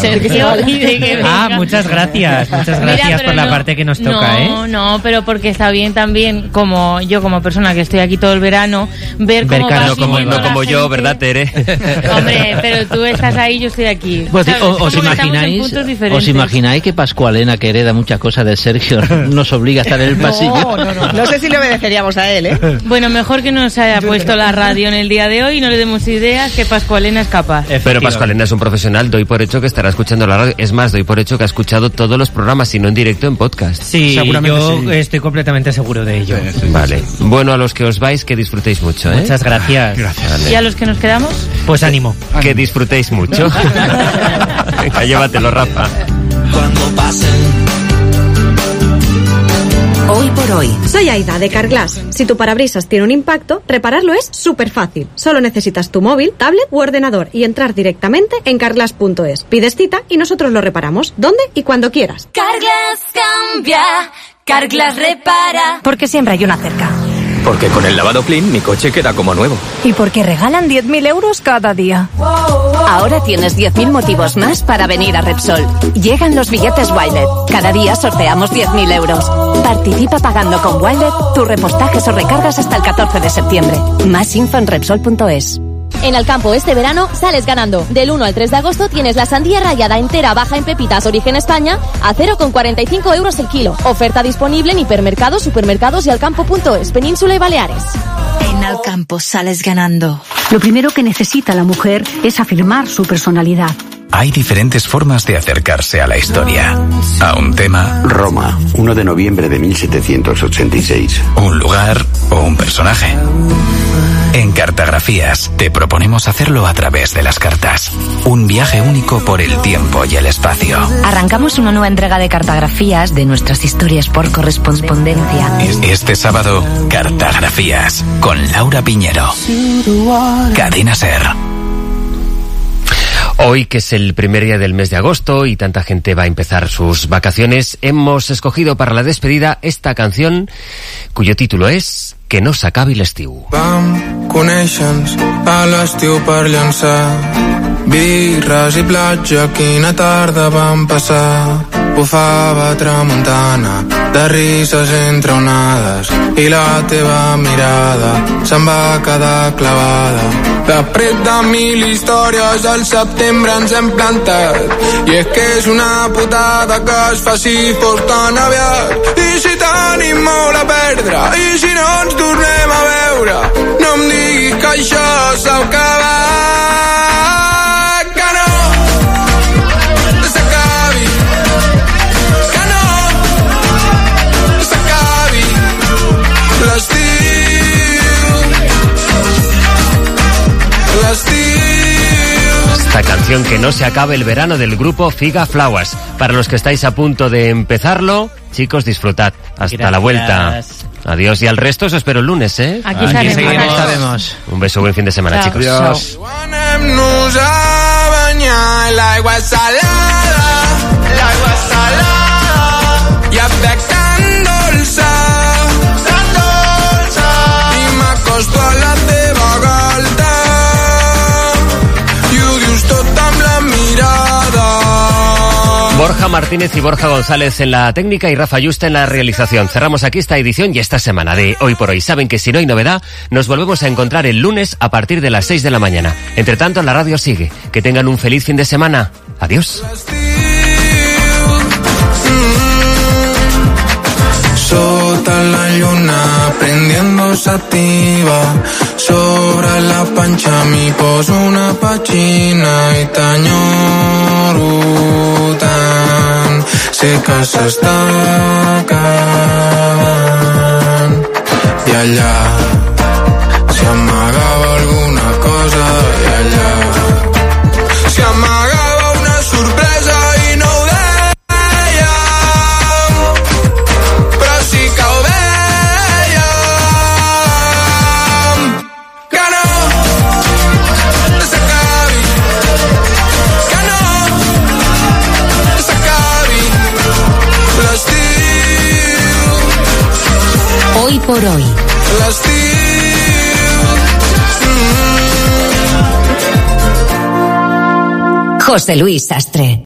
Sergio y de que venga. Muchas gracias por la parte que nos toca, No, pero porque está bien también, como yo como persona que estoy aquí todo el verano, ver cómo va no como yo, ¿verdad, Tere? Hombre, pero tú estás ahí, yo estoy aquí. Pues, ¿os imagináis que Pascualena, que hereda muchas cosas de Sergio, nos obliga a estar en el pasillo? No sé si le obedeceríamos a él, ¿eh? Bueno, mejor que no se haya puesto la radio en el día de hoy y no le demos ideas, que Pascualena es capaz. Pero Pascualena es un profesional, doy por hecho que estará escuchando la radio. Es más, doy por hecho que ha escuchado todos los programas, si no en directo, en podcast. Sí, yo estoy completamente seguro de ello. Vale. Bueno, a los que os vais, que disfrutéis mucho, ¿eh? Muchas gracias. Vale. ¿Y a los que nos quedamos? Pues ánimo. Que disfrutéis mucho. Venga, llévatelo, Rafa. Cuando pasen. Hoy por hoy. Soy Aida de Carglass. Si tu parabrisas tiene un impacto, repararlo es súper fácil. Solo necesitas tu móvil, tablet u ordenador y entrar directamente en carglass.es. Pides cita y nosotros lo reparamos donde y cuando quieras. Carglass cambia, Carglass repara. Porque siempre hay una cerca. Porque con el lavado Clean mi coche queda como nuevo. Y porque regalan 10.000 euros cada día. Ahora tienes 10.000 motivos más para venir a Repsol. Llegan los billetes Wilet. Cada día sorteamos 10.000 euros. Participa pagando con Wilet tus repostajes o recargas hasta el 14 de septiembre. Más info en Repsol.es. En Alcampo este verano sales ganando. Del 1 al 3 de agosto tienes la sandía rallada entera baja en pepitas origen España a 0,45 euros el kilo. Oferta disponible en hipermercados, supermercados y alcampo.es, Península y Baleares. En Alcampo sales ganando. Lo primero que necesita la mujer es afirmar su personalidad. Hay diferentes formas de acercarse a la historia. A un tema. Roma, 1 de noviembre de 1786. Un lugar o un personaje. En Cartografías te proponemos hacerlo a través de las cartas. Un viaje único por el tiempo y el espacio. Arrancamos una nueva entrega de Cartografías de nuestras historias por correspondencia. Este sábado, Cartografías con Laura Piñero. Cadena SER. Hoy, que es el primer día del mes de agosto y tanta gente va a empezar sus vacaciones, hemos escogido para la despedida esta canción cuyo título es Que no s'acabi l'estiu. Vam conèixer-nos a l'estiu per llançar birres i platja, quina tarda vam passar. Bufava tramuntana, de rises entre onades, i la teva mirada se'n va quedar clavada. Després de 1000 històries al setembre ens hem plantat, i és que és una putada que es faci fos tan aviat. I si tenim molt a perdre, i si no ens tornem a veure, no em diguis que això s'ha acabat. Esta canción Que no se acabe el verano del grupo Figa Flowers. Para los que estáis a punto de empezarlo, chicos, disfrutad. Hasta la vuelta. Adiós, y al resto os espero el lunes, ¿eh? Aquí estaremos. Un beso, buen fin de semana, chicos. Adiós. Anem-nos a banyar, l'aigua salada, i a bec tan dolça, i m'acosto a la teva galta, i ho dius tot amb la mirada. Borja Martínez y Borja González en la técnica y Rafa Yuste en la realización. Cerramos aquí esta edición y esta semana de Hoy por Hoy. Saben que si no hay novedad, nos volvemos a encontrar el lunes a partir de las 6 de la mañana. Entre tanto, la radio sigue. Que tengan un feliz fin de semana. Adiós. Sota la lluna prendiendo sativa, sobre la panxa m'hi poso una petxina i t'enyoro tant, sé que s'està acabant. I allà, si amagava alguna cosa, i allà, si amagava una sorpresa i no ho deia, però sí que ho dèiem, que no s'acabi, que no s'acabi l'estiu. Hoy por hoy. José Luis Sastre.